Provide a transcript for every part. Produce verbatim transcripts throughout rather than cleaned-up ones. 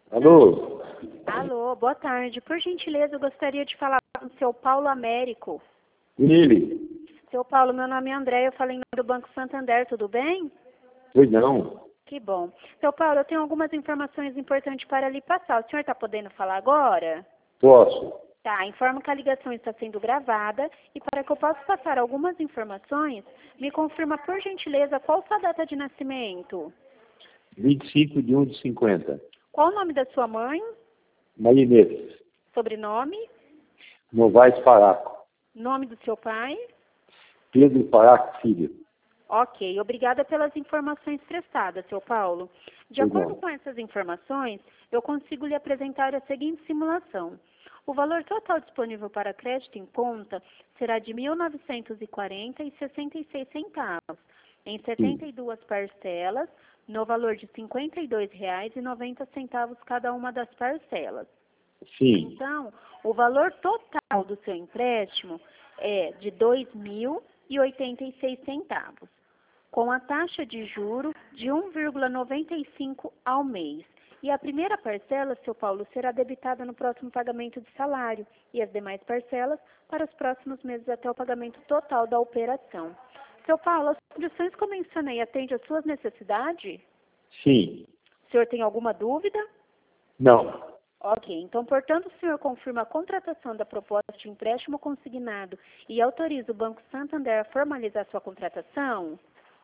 Alô? Alô, boa tarde. Por gentileza, eu gostaria de falar com o seu Paulo Américo. Ele? Seu Paulo, meu nome é André, eu falo em nome do Banco Santander, tudo bem? Pois não. Que bom. Seu Paulo, eu tenho algumas informações importantes para lhe passar. O senhor está podendo falar agora? Posso. Tá, informo que a ligação está sendo gravada e para que eu possa passar algumas informações, me confirma por gentileza qual sua data de nascimento. vinte e cinco de um de cinquenta. Qual o nome da sua mãe? Marinês. Sobrenome? Novaes Paraco. Nome do seu pai? Pedro Paraco Filho. Ok, obrigada pelas informações prestadas, seu Paulo. De Pois acordo não. com essas informações, eu consigo lhe apresentar a seguinte simulação. O valor total disponível para crédito em conta será de mil novecentos e quarenta reais e sessenta e seis centavos, em setenta e duas parcelas, no valor de cinquenta e dois reais e noventa centavos cada uma das parcelas. Sim. Então, o valor total do seu empréstimo é de dois mil e oitenta e seis centavos, com a taxa de juro de um vírgula noventa e cinco ao mês. E a primeira parcela, seu Paulo, será debitada no próximo pagamento de salário e as demais parcelas para os próximos meses até o pagamento total da operação. Seu Paulo, as condições que eu mencionei atendem às suas necessidades? Sim. O senhor tem alguma dúvida? Não. Ok, então, portanto, o senhor confirma a contratação da proposta de empréstimo consignado e autoriza o Banco Santander a formalizar sua contratação?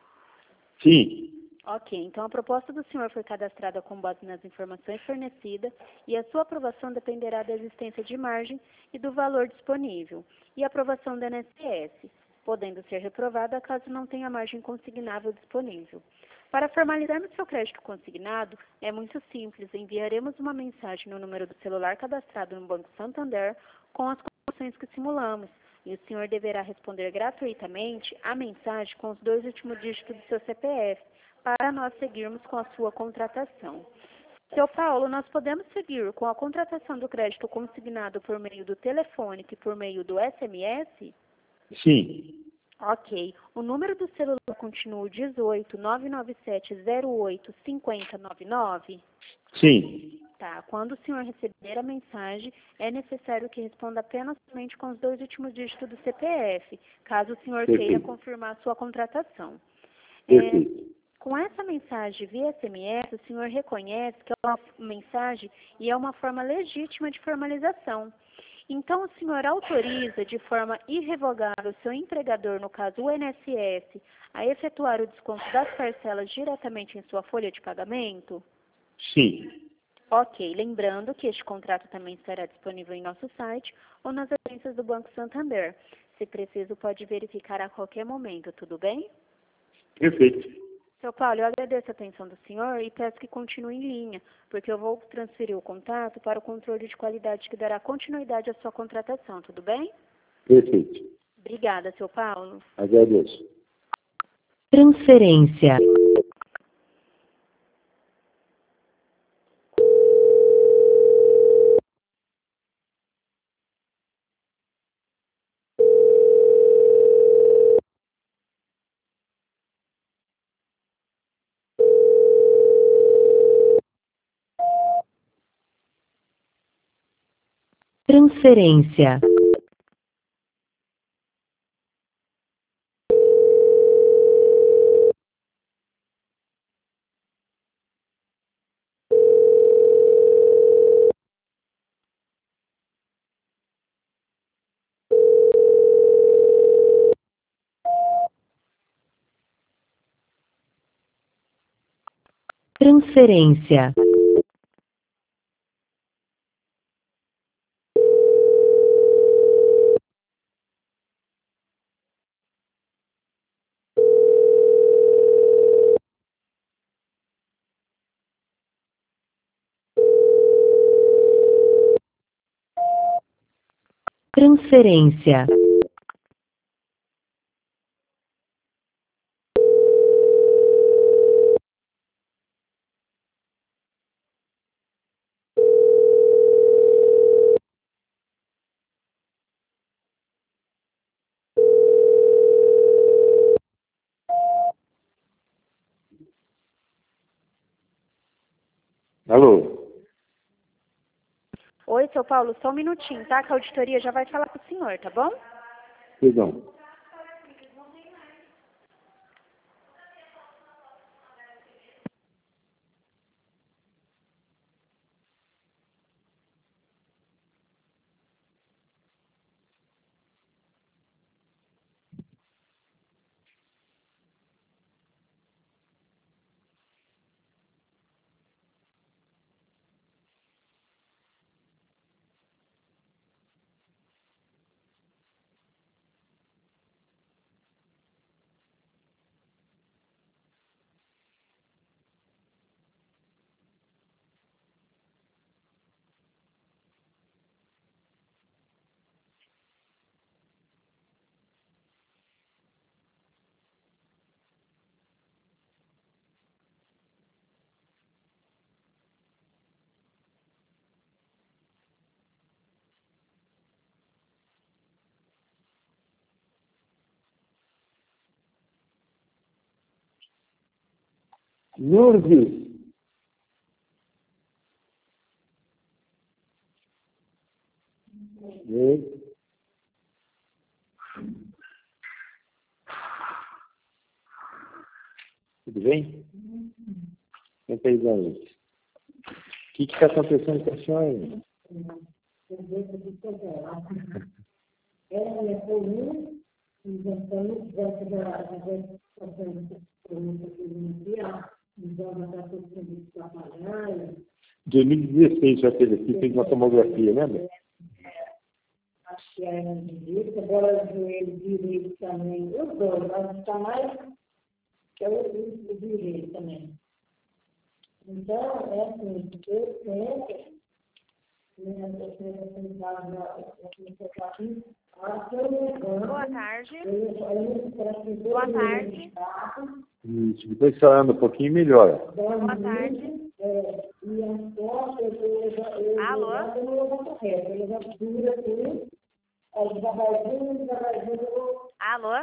Sim. Ok, então a proposta do senhor foi cadastrada com base nas informações fornecidas e a sua aprovação dependerá da existência de margem e do valor disponível e a aprovação do I N S S, podendo ser reprovada caso não tenha margem consignável disponível. Para formalizarmos seu crédito consignado, é muito simples, enviaremos uma mensagem no número do celular cadastrado no Banco Santander com as condições que simulamos e o senhor deverá responder gratuitamente a mensagem com os dois últimos dígitos do seu C P F, para nós seguirmos com a sua contratação. Seu Paulo, nós podemos seguir com a contratação do crédito consignado por meio do telefone e por meio do S M S? Sim. Ok. O número do celular continua o dezoito, nove nove sete, zero oito, cinco zero nove nove? Sim. Tá. Quando o senhor receber a mensagem, é necessário que responda apenas somente com os dois últimos dígitos do C P F, caso o senhor Perfeito. queira confirmar a sua contratação. É, Perfeito. com essa mensagem via S M S, o senhor reconhece que é uma mensagem e é uma forma legítima de formalização. Então, o senhor autoriza de forma irrevogável o seu empregador, no caso o I N S S, a efetuar o desconto das parcelas diretamente em sua folha de pagamento? Sim. Ok, lembrando que este contrato também estará disponível em nosso site ou nas agências do Banco Santander. Se preciso, pode verificar a qualquer momento, tudo bem? Perfeito. Seu Paulo, eu agradeço a atenção do senhor e peço que continue em linha, porque eu vou transferir o contato para o controle de qualidade que dará continuidade à sua contratação, tudo bem? Perfeito. Obrigada, seu Paulo. Agradeço. Transferência. Transferência. Transferência. Transferência. Alô? seu Paulo, só um minutinho, tá? Que a auditoria já vai falar com o senhor, tá bom? Perdão. Lourdes. Oi. Tudo bem? Senta aí, Lourdes. O que está acontecendo com a senhora? Ela é comum, inventando, dentro da situação inicial, então já está tudo trabalhando. dois mil e dezesseis já teve aqui, fez uma tomografia, lembra? Acho que era direito, agora o joelho direito também. Os dois, mas está mais que é o direito também. Então, é assim, eu sempre, Boa tarde. Boa tarde. Isso, depois você anda um pouquinho melhora. Boa tarde. Alô? Alô?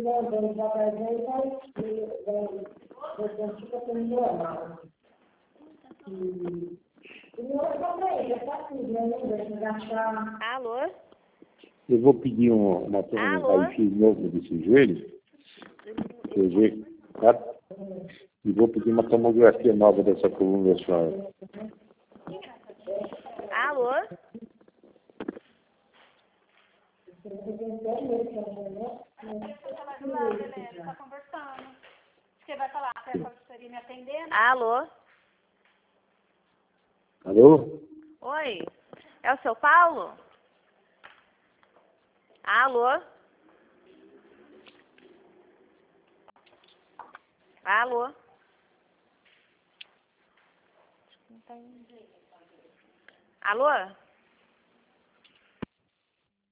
Alô? Eu vou pedir um, uma, um raio-x novo desse joelho, pra eu ver, tá? E vou pedir uma tomografia nova dessa coluna da senhora. Alô? Tá conversando. Você vai falar para a auditoria me atendendo? Alô? Alô? Oi, é o seu Paulo? Alô? Alô? Alô?